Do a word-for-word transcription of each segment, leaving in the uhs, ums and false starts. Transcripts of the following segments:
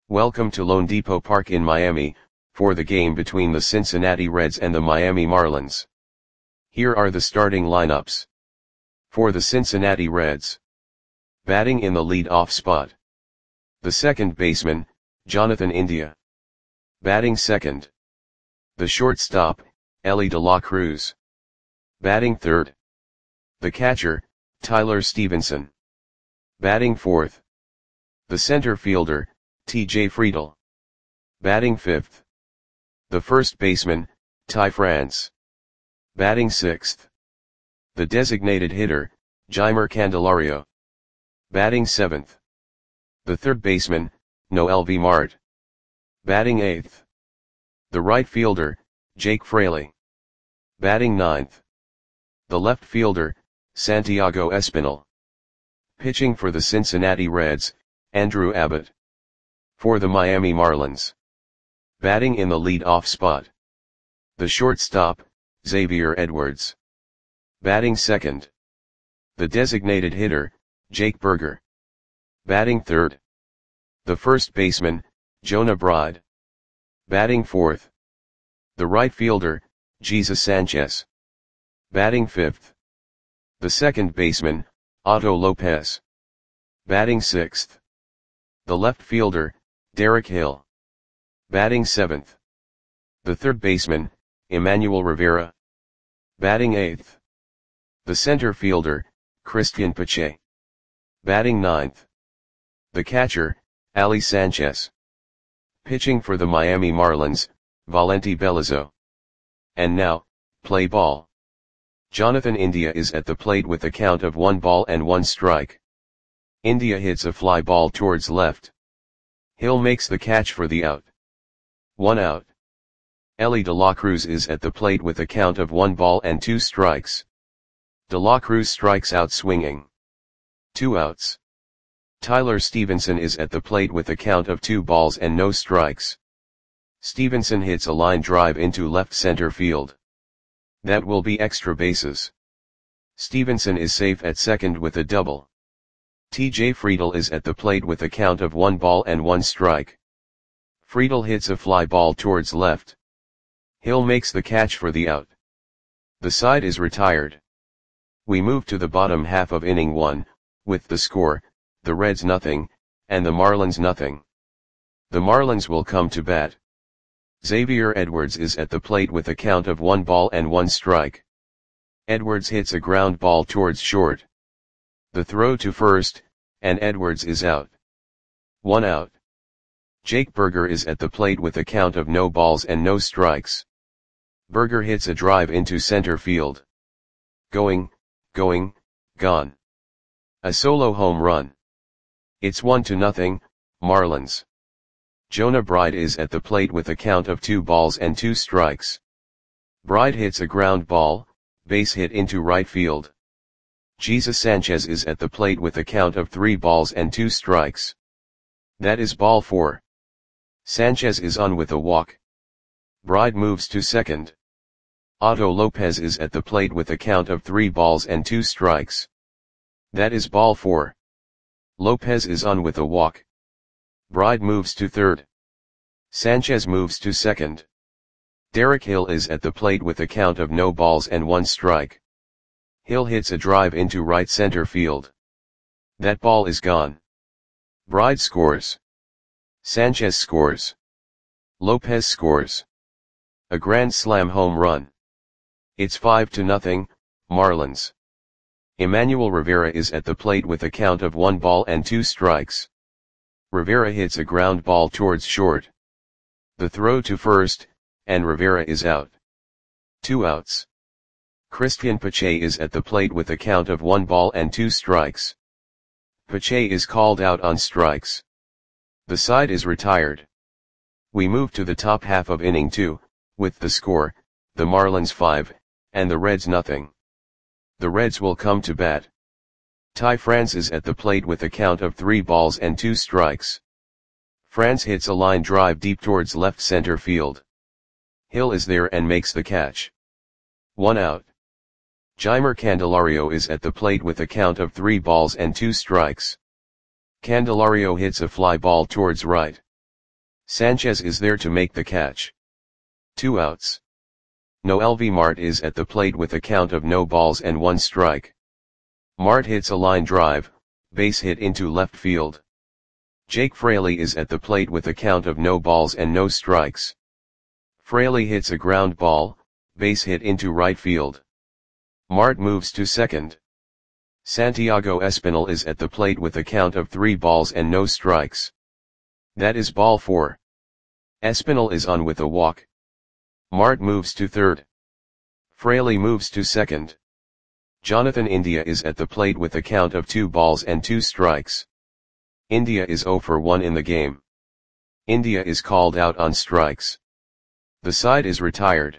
Welcome to loanDepot Park in Miami, for the game between the Cincinnati Reds and the Miami Marlins. Here are the starting lineups. For the Cincinnati Reds. Batting in the lead-off spot. The second baseman, Jonathan India. Batting second. The shortstop, Elly De La Cruz. Batting third. The catcher, Tyler Stephenson. Batting fourth. The center fielder, T J Friedl. Batting fifth. The first baseman, Ty France. Batting sixth. The designated hitter, Jeimer Candelario. Batting seventh. The third baseman, Noelvi Marte. Batting eighth. The right fielder, Jake Fraley. Batting ninth. The left fielder, Santiago Espinal. Pitching for the Cincinnati Reds, Andrew Abbott. For the Miami Marlins. Batting in the lead-off spot. The shortstop, Xavier Edwards. Batting second. The designated hitter, Jake Burger. Batting third. The first baseman, Jonah Bride. Batting fourth. The right fielder, Jesus Sanchez. Batting fifth. The second baseman, Otto Lopez. Batting sixth. The left fielder, Derek Hill. Batting seventh. The third baseman, Emmanuel Rivera. Batting eighth. The center fielder, Cristian Pache. Batting ninth. The catcher, Ali Sanchez. Pitching for the Miami Marlins, Valenti Belizo. And now, play ball. Jonathan India is at the plate with a count of one ball and one strike. India hits a fly ball towards left. Hill makes the catch for the out. One out. Elly De La Cruz is at the plate with a count of one ball and two strikes. De La Cruz strikes out swinging. Two outs. Tyler Stephenson is at the plate with a count of two balls and no strikes. Stephenson hits a line drive into left center field. That will be extra bases. Stephenson is safe at second with a double. T J Friedl is at the plate with a count of one ball and one strike. Friedl hits a fly ball towards left. Hill makes the catch for the out. The side is retired. We move to the bottom half of inning one, with the score, the Reds nothing, and the Marlins nothing. The Marlins will come to bat. Xavier Edwards is at the plate with a count of one ball and one strike. Edwards hits a ground ball towards short. The throw to first, and Edwards is out. One out. Jake Burger is at the plate with a count of no balls and no strikes. Burger hits a drive into center field. Going, going, gone. A solo home run. It's one to nothing, Marlins. Jonah Bride is at the plate with a count of two balls and two strikes. Bride hits a ground ball, base hit into right field. Jesus Sanchez is at the plate with a count of three balls and two strikes. That is ball four. Sanchez is on with a walk. Bride moves to second. Otto Lopez is at the plate with a count of three balls and two strikes. That is ball four. Lopez is on with a walk. Bride moves to third. Sanchez moves to second. Derek Hill is at the plate with a count of no balls and one strike. Hill hits a drive into right center field. That ball is gone. Bride scores. Sanchez scores. Lopez scores. A grand slam home run. It's five to nothing, Marlins. Emmanuel Rivera is at the plate with a count of one ball and two strikes. Rivera hits a ground ball towards short. The throw to first, and Rivera is out. Two outs. Cristian Pache is at the plate with a count of one ball and two strikes. Pache is called out on strikes. The side is retired. We move to the top half of inning two, with the score, the Marlins five, and the Reds nothing. The Reds will come to bat. Ty France is at the plate with a count of three balls and two strikes. France hits a line drive deep towards left center field. Hill is there and makes the catch. One out. Jeimer Candelario is at the plate with a count of three balls and two strikes. Candelario hits a fly ball towards right. Sanchez is there to make the catch. Two outs. Noelvi Marte is at the plate with a count of no balls and one strike. Marte hits a line drive, base hit into left field. Jake Fraley is at the plate with a count of no balls and no strikes. Fraley hits a ground ball, base hit into right field. Marte moves to second. Santiago Espinal is at the plate with a count of three balls and no strikes. That is ball four. Espinal is on with a walk. Marte moves to third. Fraley moves to second. Jonathan India is at the plate with a count of two balls and two strikes. India is zero for one in the game. India is called out on strikes. The side is retired.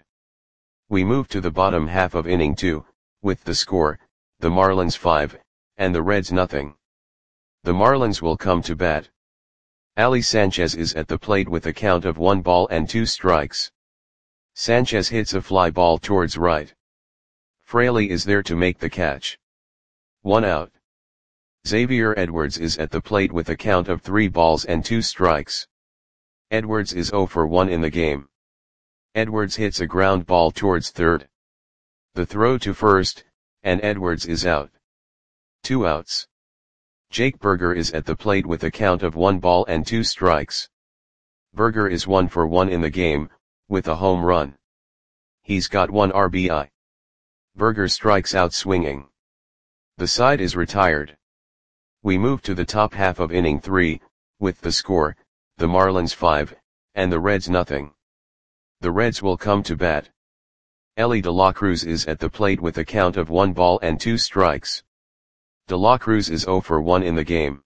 We move to the bottom half of inning two, with the score, the Marlins five, and the Reds nothing. The Marlins will come to bat. Ali Sanchez is at the plate with a count of one ball and two strikes. Sanchez hits a fly ball towards right. Fraley is there to make the catch. One out. Xavier Edwards is at the plate with a count of three balls and two strikes. Edwards is zero for one in the game. Edwards hits a ground ball towards third. The throw to first, and Edwards is out. Two outs. Jake Burger is at the plate with a count of one ball and two strikes. Burger is one for one in the game, with a home run. He's got one R B I. Burger strikes out swinging. The side is retired. We move to the top half of inning three, with the score, the Marlins five, and the Reds nothing. The Reds will come to bat. Elly De La Cruz is at the plate with a count of one ball and two strikes. De La Cruz is zero for one in the game.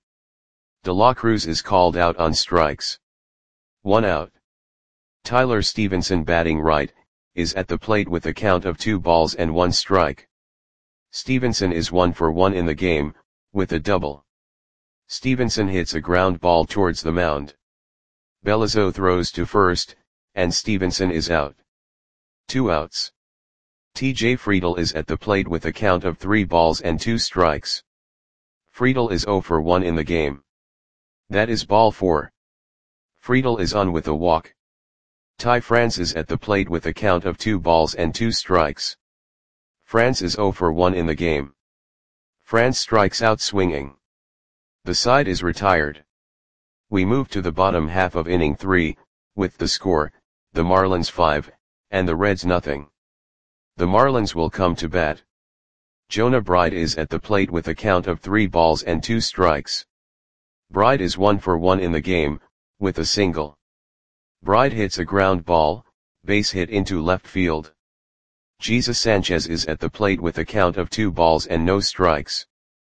De La Cruz is called out on strikes. One out. Tyler Stevenson, batting right, is at the plate with a count of two balls and one strike. Stevenson is one for one in the game, with a double. Stevenson hits a ground ball towards the mound. Bellizo throws to first, and Stevenson is out. Two outs. T J Friedl is at the plate with a count of three balls and two strikes. Friedl is zero for one in the game. That is ball four. Friedl is on with a walk. Ty France is at the plate with a count of two balls and two strikes. France is zero for one in the game. France strikes out swinging. The side is retired. We move to the bottom half of inning three, with the score, the Marlins five, and the Reds nothing. The Marlins will come to bat. Jonah Bride is at the plate with a count of three balls and two strikes. Bride is one for one in the game, with a single. Bride hits a ground ball, base hit into left field. Jesus Sanchez is at the plate with a count of two balls and no strikes.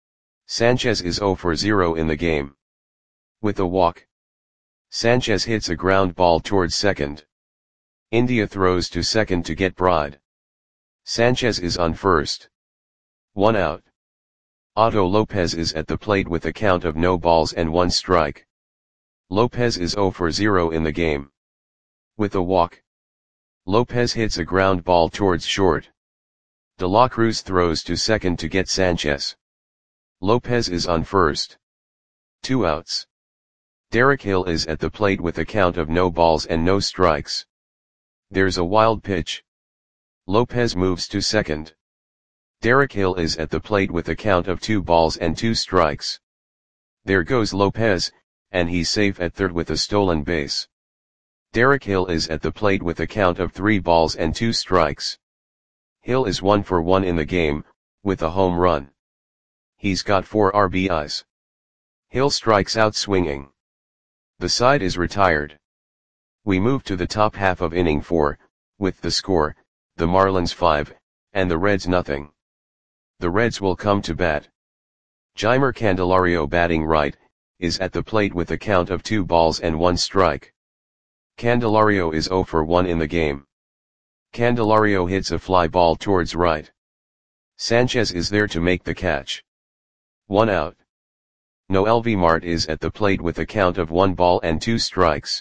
Sanchez is zero for zero in the game. With a walk. Sanchez hits a ground ball towards second. India throws to second to get Bride. Sanchez is on first. One out. Otto Lopez is at the plate with a count of no balls and one strike. Lopez is zero for zero in the game. With a walk. Lopez hits a ground ball towards short. De La Cruz throws to second to get Sanchez. Lopez is on first. Two outs. Derek Hill is at the plate with a count of no balls and no strikes. There's a wild pitch. Lopez moves to second. Derek Hill is at the plate with a count of two balls and two strikes. There goes Lopez, and he's safe at third with a stolen base. Derek Hill is at the plate with a count of three balls and two strikes. Hill is one for one in the game, with a home run. He's got four R B Is. Hill strikes out swinging. The side is retired. We move to the top half of inning four, with the score, the Marlins five, and the Reds nothing. The Reds will come to bat. Jeimer Candelario, batting right, is at the plate with a count of two balls and one strike. Candelario is zero for one in the game. Candelario hits a fly ball towards right. Sanchez is there to make the catch. One out. Noelvi Marte is at the plate with a count of one ball and two strikes.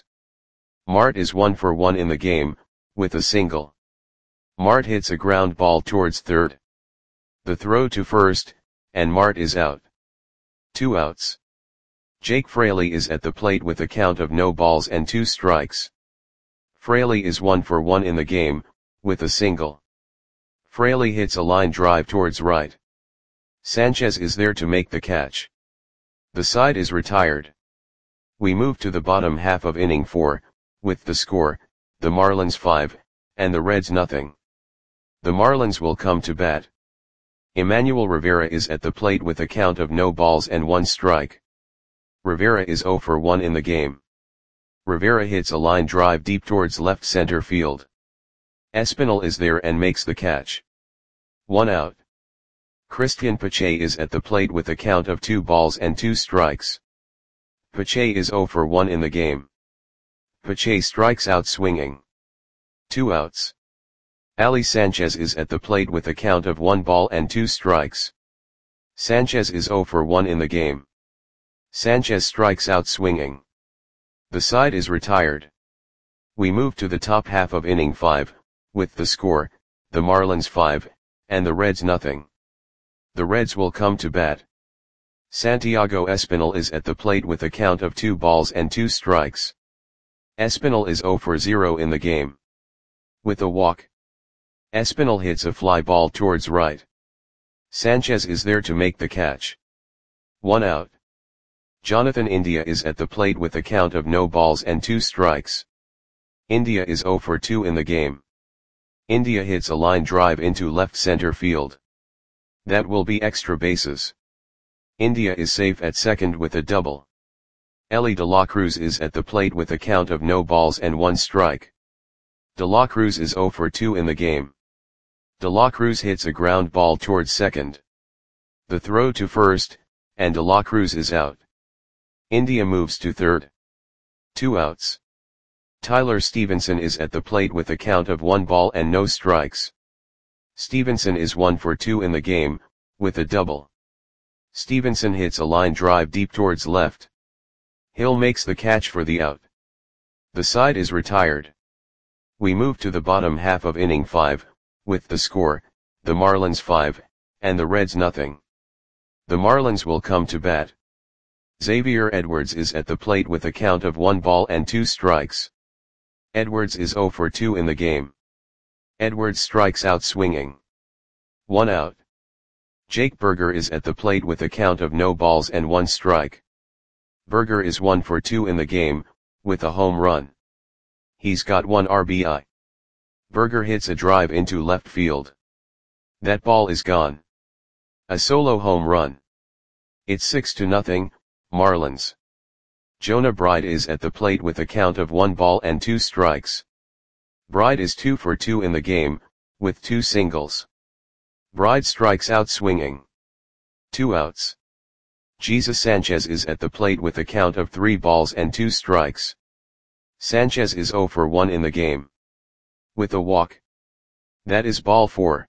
Marte is one for one in the game, with a single. Marte hits a ground ball towards third. The throw to first, and Marte is out. Two outs. Jake Fraley is at the plate with a count of no balls and two strikes. Fraley is one for one in the game, with a single. Fraley hits a line drive towards right. Sanchez is there to make the catch. The side is retired. We move to the bottom half of inning four, with the score, the Marlins five, and the Reds nothing. The Marlins will come to bat. Emmanuel Rivera is at the plate with a count of no balls and one strike. Rivera is zero for one in the game. Rivera hits a line drive deep towards left center field. Espinal is there and makes the catch. One out. Christian Pache is at the plate with a count of two balls and two strikes. Pache is zero for one in the game. Pache strikes out swinging. Two outs. Ali Sanchez is at the plate with a count of one ball and two strikes. Sanchez is zero for one in the game. Sanchez strikes out swinging. The side is retired. We move to the top half of inning five, with the score, the Marlins five, and the Reds nothing. The Reds will come to bat. Santiago Espinal is at the plate with a count of two balls and two strikes. Espinal is zero for zero in the game. With a walk. Espinal hits a fly ball towards right. Sanchez is there to make the catch. One out. Jonathan India is at the plate with a count of no balls and two strikes. India is zero for two in the game. India hits a line drive into left center field. That will be extra bases. India is safe at second with a double. Elly De La Cruz is at the plate with a count of no balls and one strike. De La Cruz is zero for two in the game. De La Cruz hits a ground ball towards second. The throw to first, and De La Cruz is out. India moves to third. Two outs. Tyler Stevenson is at the plate with a count of one ball and no strikes. Stevenson is one for two in the game, with a double. Stevenson hits a line drive deep towards left. Hill makes the catch for the out. The side is retired. We move to the bottom half of inning five, with the score, the Marlins five, and the Reds nothing. The Marlins will come to bat. Xavier Edwards is at the plate with a count of one ball and two strikes. Edwards is zero for two in the game. Edwards strikes out swinging. One out. Jake Burger is at the plate with a count of no balls and one strike. Burger is one for two in the game, with a home run. He's got one R B I. Burger hits a drive into left field. That ball is gone. A solo home run. It's six to nothing, Marlins. Jonah Bride is at the plate with a count of one ball and two strikes. Bride is two for two in the game, with two singles. Bride strikes out swinging. Two outs. Jesus Sanchez is at the plate with a count of three balls and two strikes. Sanchez is zero for one in the game. With a walk. That is ball four.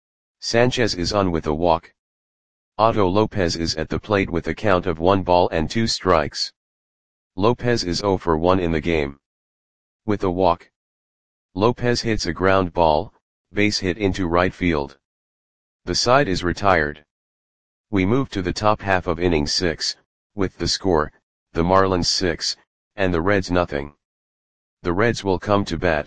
Sanchez is on with a walk. Otto Lopez is at the plate with a count of one ball and two strikes. Lopez is zero for one in the game. With a walk. Lopez hits a ground ball, base hit into right field. The side is retired. We move to the top half of inning six, with the score, the Marlins six, and the Reds nothing. The Reds will come to bat.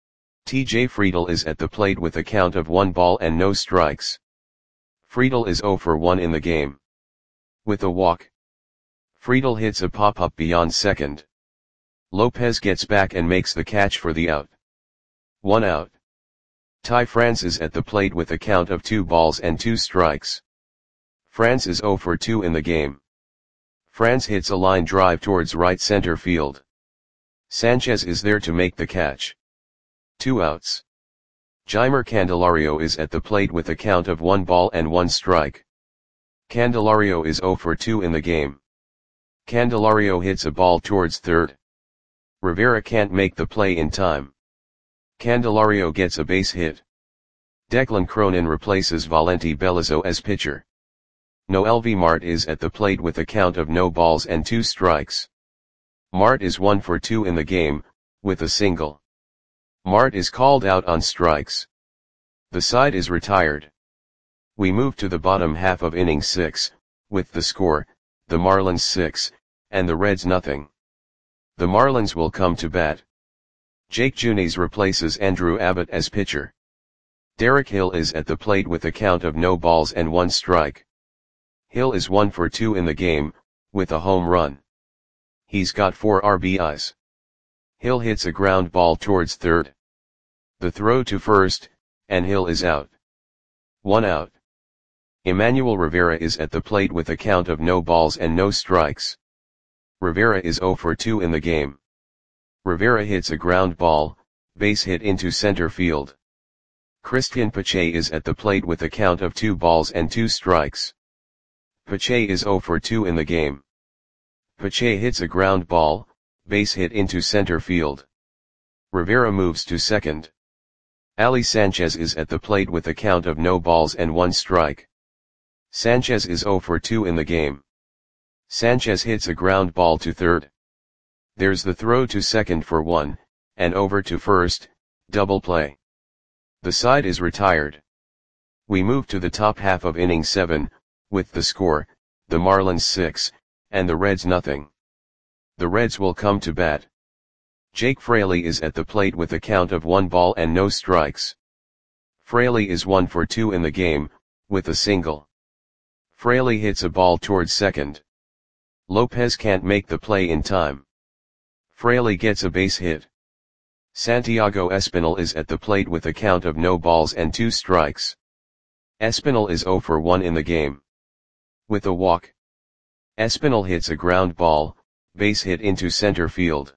T J Friedl is at the plate with a count of one ball and no strikes. Friedl is zero for one in the game. With a walk. Friedl hits a pop-up beyond second. Lopez gets back and makes the catch for the out. One out. Ty France is at the plate with a count of two balls and two strikes. France is zero for two in the game. France hits a line drive towards right center field. Sanchez is there to make the catch. Two outs. Jeimer Candelario is at the plate with a count of one ball and one strike. Candelario is zero for two in the game. Candelario hits a ball towards third. Rivera can't make the play in time. Candelario gets a base hit. Declan Cronin replaces Valenti Belizo as pitcher. Noelvi Marte is at the plate with a count of no balls and two strikes. Marte is one for two in the game, with a single. Marte is called out on strikes. The side is retired. We move to the bottom half of inning six, with the score, the Marlins six, and the Reds nothing. The Marlins will come to bat. Jake Junis replaces Andrew Abbott as pitcher. Derek Hill is at the plate with a count of no balls and one strike. Hill is one for two in the game, with a home run. He's got four R B Is. Hill hits a ground ball towards third. The throw to first, and Hill is out. One out. Emmanuel Rivera is at the plate with a count of no balls and no strikes. Rivera is zero for two in the game. Rivera hits a ground ball, base hit into center field. Christian Pache is at the plate with a count of two balls and two strikes. Pache is zero for two in the game. Pache hits a ground ball, base hit into center field. Rivera moves to second. Ali Sanchez is at the plate with a count of no balls and one strike. Sanchez is zero for two in the game. Sanchez hits a ground ball to third. There's the throw to second for one, and over to first, double play. The side is retired. We move to the top half of inning seven, with the score, the Marlins six, and the Reds nothing. The Reds will come to bat. Jake Fraley is at the plate with a count of one ball and no strikes. Fraley is one for two in the game, with a single. Fraley hits a ball towards second. Lopez can't make the play in time. Fraley gets a base hit. Santiago Espinal is at the plate with a count of no balls and two strikes. Espinal is zero for one in the game. With a walk. Espinal hits a ground ball, base hit into center field.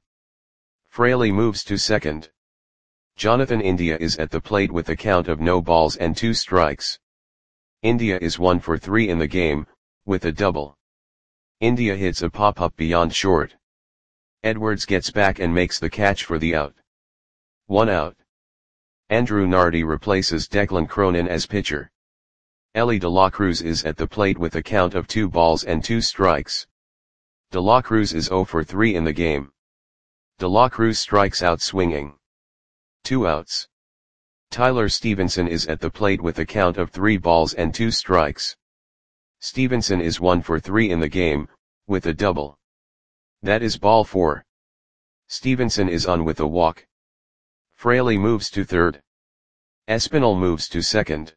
Fraley moves to second. Jonathan India is at the plate with a count of no balls and two strikes. India is one for three in the game, with a double. India hits a pop-up beyond short. Edwards gets back and makes the catch for the out. One out. Andrew Nardi replaces Declan Cronin as pitcher. Ellie De La Cruz is at the plate with a count of two balls and two strikes. De La Cruz is zero for three in the game. De La Cruz strikes out swinging. Two outs. Tyler Stevenson is at the plate with a count of three balls and two strikes. Stevenson is one for three in the game, with a double. That is ball four. Stevenson is on with a walk. Fraley moves to third. Espinal moves to second.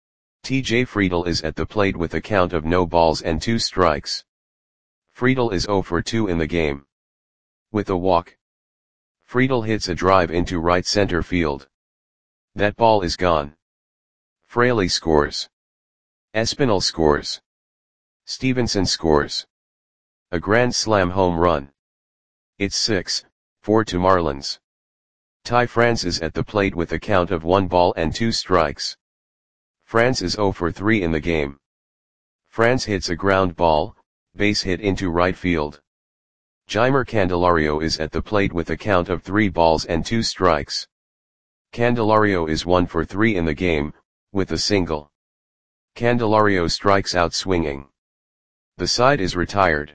T J Friedel is at the plate with a count of no balls and two strikes. Friedel is zero for two in the game. With a walk. Friedel hits a drive into right center field. That ball is gone. Fraley scores. Espinal scores. Stevenson scores. A grand slam home run. It's six four to Marlins. Ty France is at the plate with a count of one ball and two strikes. France is zero for three in the game. France hits a ground ball, base hit into right field. Jeimer Candelario is at the plate with a count of three balls and two strikes. Candelario is one for three in the game, with a single. Candelario strikes out swinging. The side is retired.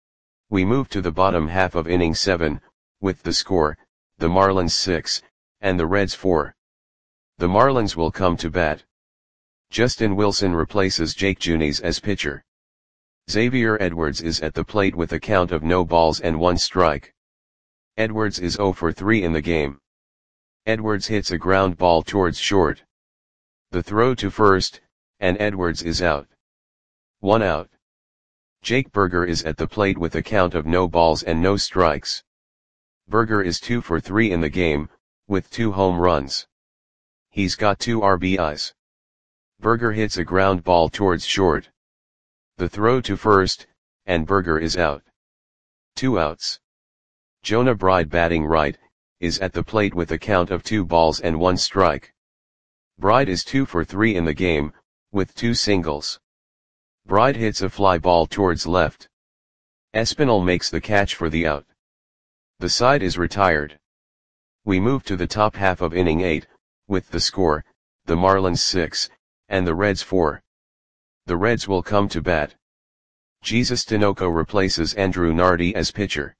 We move to the bottom half of inning seven, with the score, the Marlins six, and the Reds four. The Marlins will come to bat. Justin Wilson replaces Jake Junis as pitcher. Xavier Edwards is at the plate with a count of no balls and one strike. Edwards is zero for three in the game. Edwards hits a ground ball towards short. The throw to first, and Edwards is out. One out. Jake Burger is at the plate with a count of no balls and no strikes. Burger is two for three in the game, with two home runs. He's got two R B Is. Burger hits a ground ball towards short. The throw to first, and Burger is out. Two outs. Jonah Bride, batting right, is at the plate with a count of two balls and one strike. Bride is two for three in the game, with two singles. Bride hits a fly ball towards left. Espinal makes the catch for the out. The side is retired. We move to the top half of inning eight, with the score, the Marlins six, and the Reds four. The Reds will come to bat. Jesus Tinoco replaces Andrew Nardi as pitcher.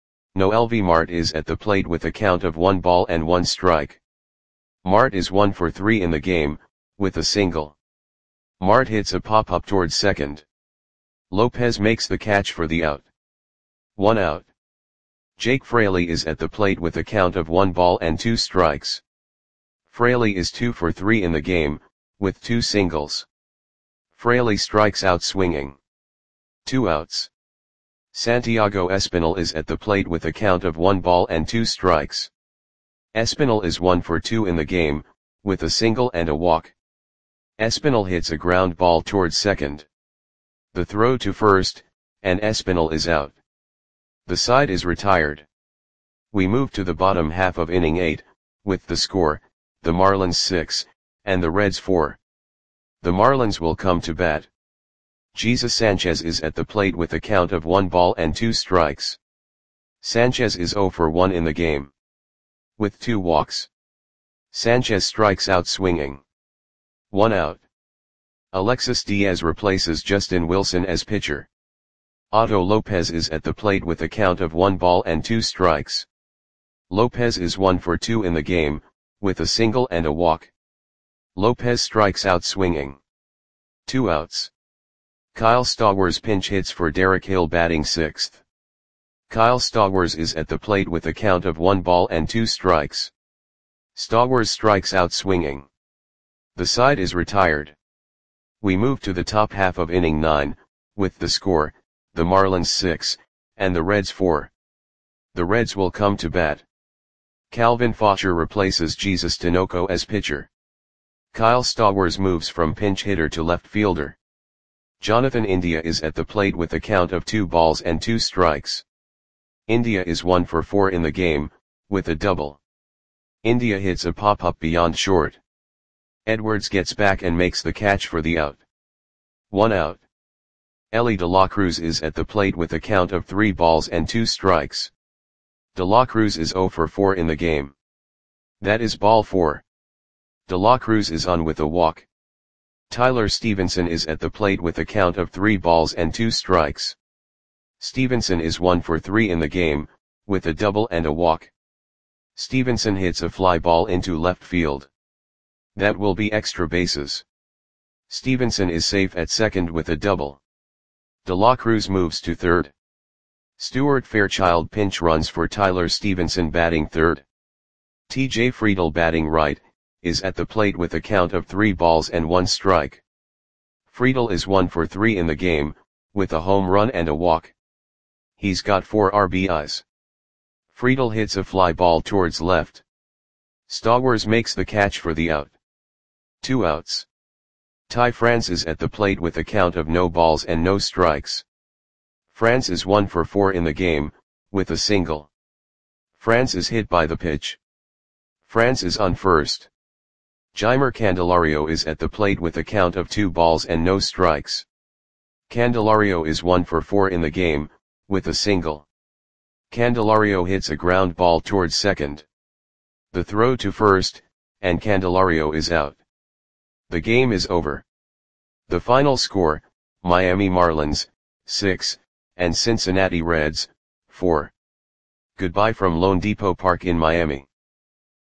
Noelvi Marte is at the plate with a count of one ball and one strike. Marte is one for three in the game, with a single. Marte hits a pop-up towards second. Lopez makes the catch for the out. One out. Jake Fraley is at the plate with a count of one ball and two strikes. Fraley is two for three in the game, with two singles. Fraley strikes out swinging. Two outs. Santiago Espinal is at the plate with a count of one ball and two strikes. Espinal is one for two in the game, with a single and a walk. Espinal hits a ground ball towards second. The throw to first, and Espinal is out. The side is retired. We move to the bottom half of inning eight, with the score, the Marlins six, and the Reds four. The Marlins will come to bat. Jesus Sanchez is at the plate with a count of one ball and two strikes. Sanchez is zero for one in the game, with two walks. Sanchez strikes out swinging. One out. Alexis Diaz replaces Justin Wilson as pitcher. Otto Lopez is at the plate with a count of one ball and two strikes. Lopez is one for two in the game, with a single and a walk. Lopez strikes out swinging. Two outs. Kyle Stowers pinch hits for Derek Hill batting sixth. Kyle Stowers is at the plate with a count of one ball and two strikes. Stowers strikes out swinging. The side is retired. We move to the top half of inning nine, with the score, the Marlins six, and the Reds four. The Reds will come to bat. Calvin Fosher replaces Jesus Tinoco as pitcher. Kyle Stowers moves from pinch hitter to left fielder. Jonathan India is at the plate with a count of two balls and two strikes. India is one for four in the game, with a double. India hits a pop-up beyond short. Edwards gets back and makes the catch for the out. One out. Elly De La Cruz is at the plate with a count of three balls and two strikes. De La Cruz is zero for four in the game. That is ball four. De La Cruz is on with a walk. Tyler Stevenson is at the plate with a count of three balls and two strikes. Stevenson is one for three in the game, with a double and a walk. Stevenson hits a fly ball into left field. That will be extra bases. Stevenson is safe at second with a double. De La Cruz moves to third. Stuart Fairchild pinch runs for Tyler Stevenson batting third. T J Friedel batting right, is at the plate with a count of three balls and one strike. Friedel is one for three in the game, with a home run and a walk. He's got four R B Is. Friedel hits a fly ball towards left. Stowers makes the catch for the out. Two outs. Ty France is at the plate with a count of no balls and no strikes. France is one for four in the game, with a single. France is hit by the pitch. France is on first. Jeimer Candelario is at the plate with a count of two balls and no strikes. Candelario is one for four in the game, with a single. Candelario hits a ground ball towards second. The throw to first, and Candelario is out. The game is over. The final score, Miami Marlins, six, and Cincinnati Reds, four. Goodbye from Lone Depot Park in Miami.